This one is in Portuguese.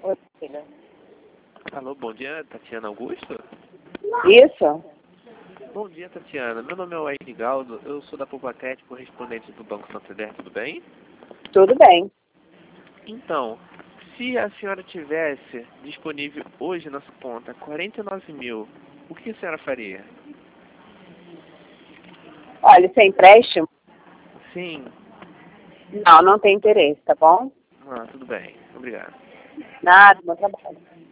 Oi, filha. Alô, bom dia, Tatiana Augusto? Isso? Bom dia, Tatiana. Meu nome é Wesley Galdo, eu sou da Popatec, correspondente do Banco Santander, tudo bem? Tudo bem. Então, se a senhora tivesse disponível hoje na sua conta 49 mil, o que a senhora faria? Olha, sem empréstimo? Sim. Não, não tem interesse, tá bom? Ah, tudo bem. Obrigado. Nada, bom trabalho.